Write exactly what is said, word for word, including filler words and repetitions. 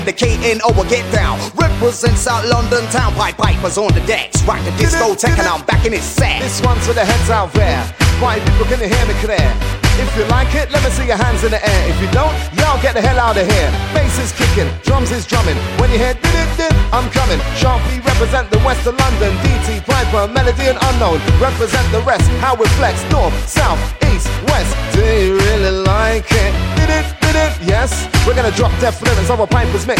The K N O will get down. Represent South London town. Pipe Pipers on the decks. Rock the discotheque and I'm back in his set. This one's for the heads out there. Why people can you hear me clear? If you like it, let me see your hands in the air. If you don't, y'all get the hell out of here. Bass is kicking, drums is drumming. When you hear did it did, I'm coming. Sharply represent the west of London. D T, Piper, Melody and Unknown. Represent the rest, how we flex. North, south, east, west. Do you really like it? Did it, did it, yes. We're gonna drop death rhythms over Piper's mix.